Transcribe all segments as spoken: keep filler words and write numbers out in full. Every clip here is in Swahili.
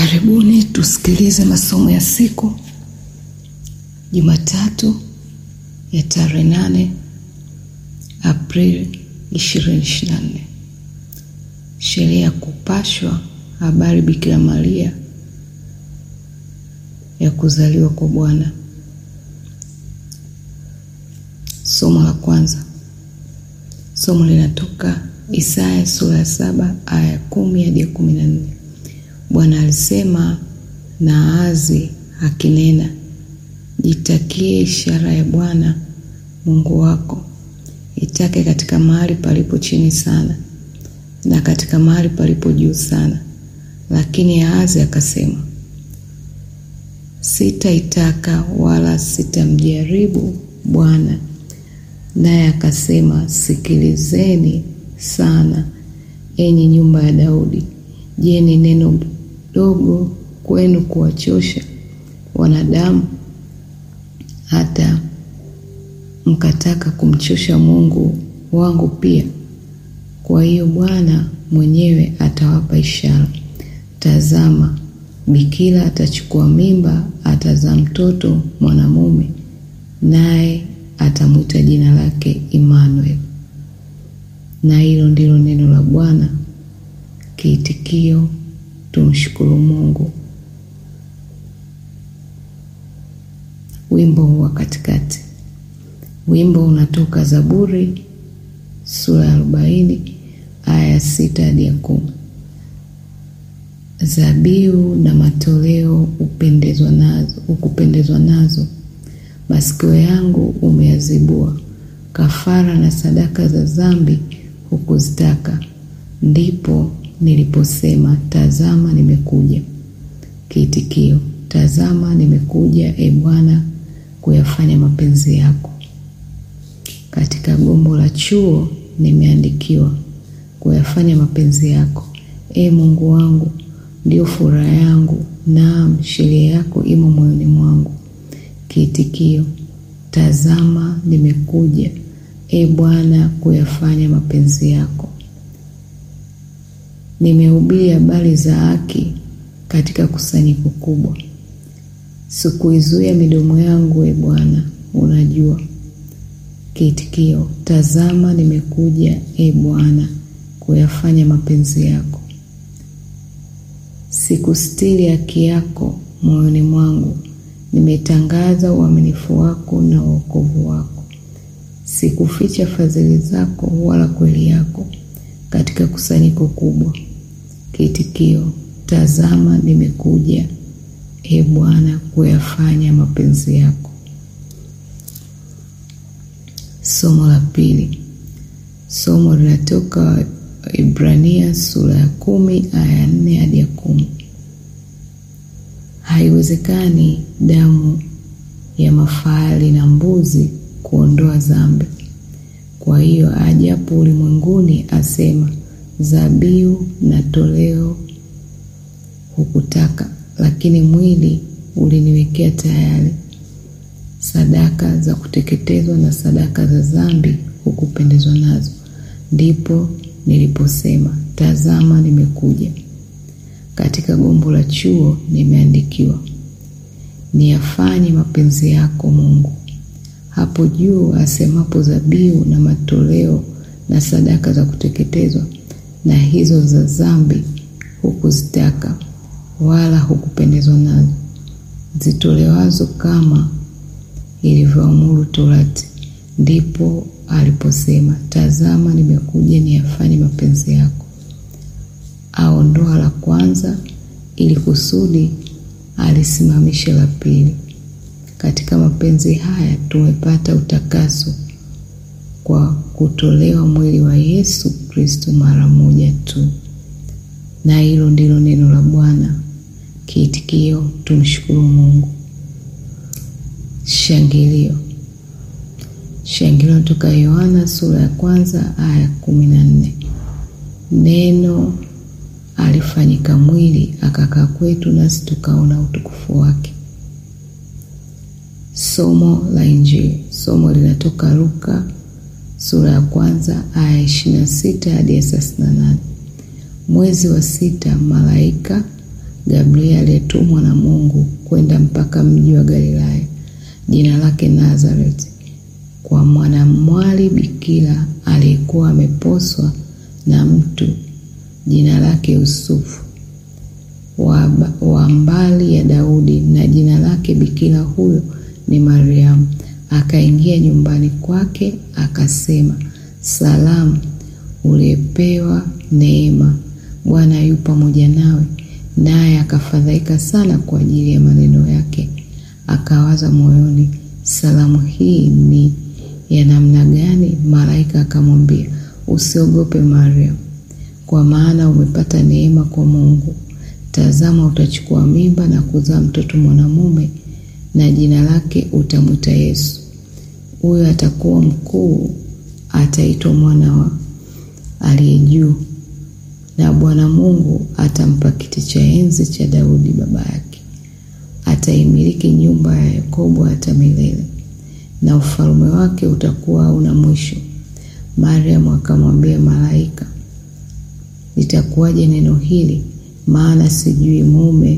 Karibuni tusikilize masomo ya siku Jumatatu ya tarehe nane Aprili ishirini ishirini na nne. Sherehe ya kupashwa habari Bikira Maria ya kuzaliwa kwa Bwana. Somo la kwanza. Somo linatoka Isaya sura ya saba aya ya kumi hadi ya kumi na nne. Bwana alisema na Ahazi akinena, jitakie ishara ya Bwana Mungu wako, itake katika mahali palipo chini sana na katika mahali palipo juu sana. Lakini Ahazi akasema, sitaitaka wala sitamjaribu Bwana. Naye akasema, sikilizeni sana enyi nyumba ya Daudi. Je, ni neno dogo kwenu kuwachosha wanadamu hata mkataka kumchosha Mungu wangu pia? Kwa hiyo Bwana mwenyewe atawapa ishara. Tazama, bikira atachukua mimba, atazaa mtoto mwanamume, naye atamwita jina lake Immanuel. Na hilo ndilo neno la Bwana. Kiitikio: tumshukuru Mungu. Wimbo wa katikati. Wimbo unatoka Zaburi sura ya arobaini aya ya sita hadi ya kumi. Zabihu na matoleo upendezwa nazo, ukupendezwa nazo. Masikio yangu umeyazibua. Kafara na sadaka za dhambi hukuzitaka. Ndipo niliposema, tazama nimekuja. Kiitikio: tazama nimekuja, e Bwana, kuyafanya mapenzi yako. Katika gombo la chuo nimeandikiwa, kuyafanya mapenzi yako. E Mungu wangu, ndio furaha yangu, naam, sheria yako imo moyoni mwangu. Kiitikio: tazama nimekuja, e Bwana, kuyafanya mapenzi yako. Nimehubiri habari za haki katika kusanyiko kubwa. Sikuizuia midomo yangu, e Bwana, unajua. Kiitikio: tazama nimekuja, e Bwana, kuyafanya mapenzi yako. Sikustiri haki yako moyoni mwangu. Nimetangaza uaminifu wako na wokovu wako. Sikuficha fadhili zako wala kweli yako katika kusanyiko kubwa. Kiitikio: tazama nimekuja, e Bwana, kuyafanya mapenzi yako. Somo la pili. Somo linatoka Ibrania sura ya kumi aya ya nne hadi ya kumi. Haiwezekani damu ya mafahali na mbuzi kuondoa dhambi. Kwa hiyo ajapo ulimwenguni asema, zabihu na toleo hukutaka, lakini mwili uliniwekea tayari. Sadaka za kuteketezwa na sadaka za dhambi hukupendezwa nazo. Ndipo niliposema, tazama nimekuja. Katika gombo la chuo nimeandikiwa, niyafanye mapenzi yako Mungu. Hapo juu asemapo, zabihu na matoleo na sadaka za kuteketezwa na hizo za dhambi hukuzitaka, wala hukupendezwa nazo, zitolewazo kama ilivyoamuru Torati. Ndipo aliposema, tazama nimekuja, niyafanye mapenzi yako. Aondoa la kwanza ili kusudi alisimamishe la pili. Katika mapenzi haya tumepata utakaso kwa kutolewa mwili wa Yesu Kristo mara moja tu. Na hilo ndilo neno la Bwana. Kiitikio: tumshukuru Mungu. Shangilio. Shangilio kutoka Yohana sura ya kwanza aya kumi na nne. Neno alifanyika mwili akakaa kwetu, nasi tukaona utukufu wake. Somo la Injili. Somo linatoka Luka sura ya kwanza aya ishirini na sita hadi thelathini na nane. Mwezi wa sita malaika Gabrieli aliyetumwa na Mungu kwenda mpaka mji wa Galilaya, jina lake Nazareti, kwa mwanamwali bikira aliyekuwa ameposwa na mtu jina lake Yusufu wa, wa mbali ya Daudi, na jina lake bikira huyo ni Mariamu. Akaingia nyumbani kwake, akasema, salamu, uliyepewa neema, Bwana yu pamoja nawe. Naye akafadhaika sana kwa ajili ya maneno yake, akawaza moyoni, salamu hii ni ya namna gani? Malaika akamwambia, usiogope Mariamu, kwa maana umepata neema kwa Mungu. Tazama, utachukua mimba na kuzaa mtoto mwanamume, na jina lake utamwita Yesu. Huyo atakuwa mkuu, ataitwa mwana wa aliye juu, na Bwana Mungu atampa kiti cha enzi cha Daudi baba yake. Ataimiliki nyumba ya Yakobo hata milele, na ufalme wake utakuwa hauna mwisho. Mariamu akamwambia malaika, litakuwaje neno hili, maana sijui mume?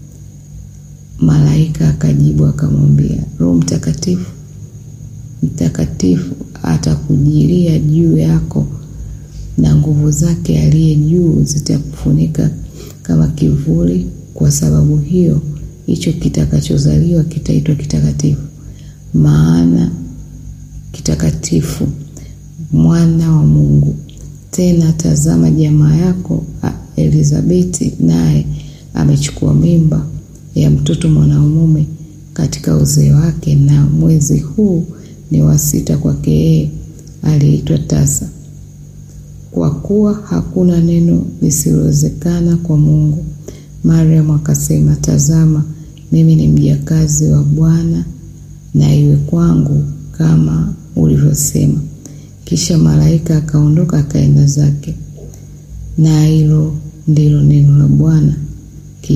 Malaika akajibu akamwambia, Roho Mtakatifu Mtakatifu atakujilia juu yako, na nguvu zake aliye juu zitakufunika kama kivuli. Kwa sababu hiyo, hicho kitakachozaliwa kitaitwa kitakatifu, maana kitakatifu, mwana wa Mungu. Tena tazama, jamaa yako Elizabeti naye amechukua mimba ya mtoto mwanamume katika uzee wake, na mwezi huu ni wa sita kwake yeye aliitwa tasa, kwa kuwa hakuna neno lisilowezekana kwa Mungu. Mariamu akasema, tazama, mimi ni mjakazi wa Bwana, na iwe kwangu kama ulivyosema. Kisha malaika akaondoka akaenda zake. Na hilo ndilo neno la Bwana.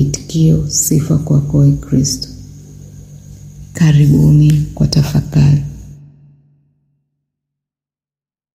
Kiitikio, sifa kwako Kristo. Karibuni kwa tafakari.